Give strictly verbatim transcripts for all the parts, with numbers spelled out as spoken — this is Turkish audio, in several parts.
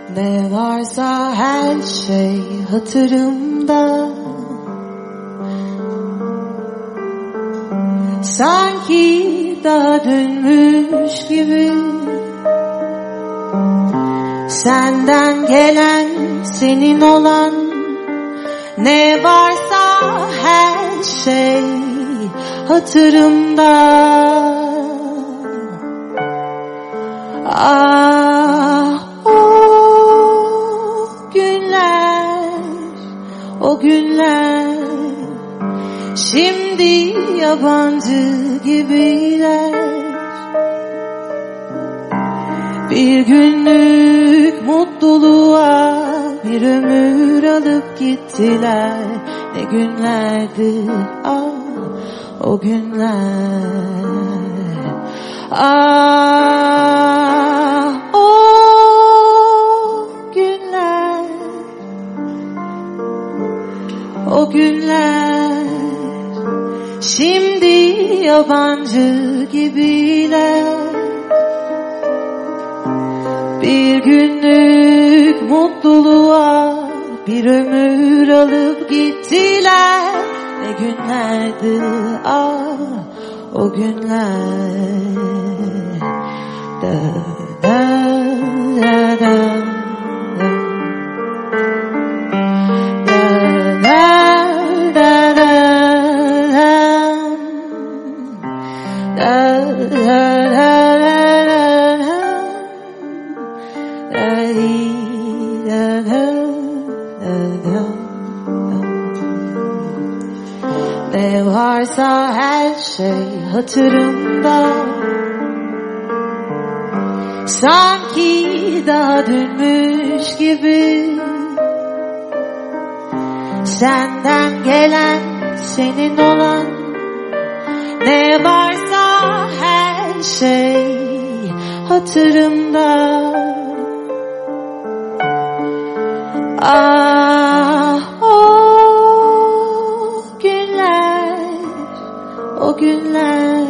Ne varsa her şey hatırımda. Sanki daha dünmüş gibi. Senden gelen, senin olan, ne varsa her şey hatırımda. Ah, o günler, o günler şimdi yabancı gibiler. Bir günlük mutluluğa bir ömür alıp gittiler. Ne günlerdi ah o günler. Ah o günler, o günler şimdi yabancı gibiler. Bir günlük mutluluğa bir ömür alıp gittiler. Ne günlerdi ah o günler. Da da da da ne varsa her şey hatırımda. Sanki daha dünmüş gibi. Senden gelen, senin olan, ne varsa her şey hatırımda. Ah o günler, o günler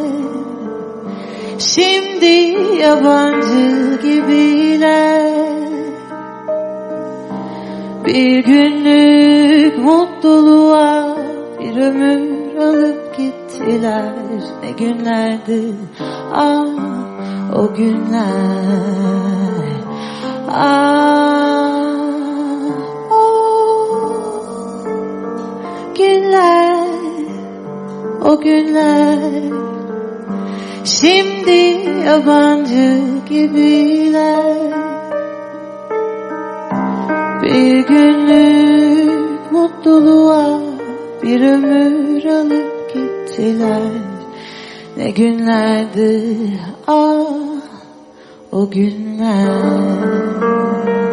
şimdi yabancı gibiler. Bir günlük mutluluğa bir ömür alıp gittiler. Ne günlerdi ah o günler. Ah o günler, o günler şimdi yabancı gibiler. Bir günlük mutluluğa bir ömür alıp gittiler. Ne günlerdi ah o günler.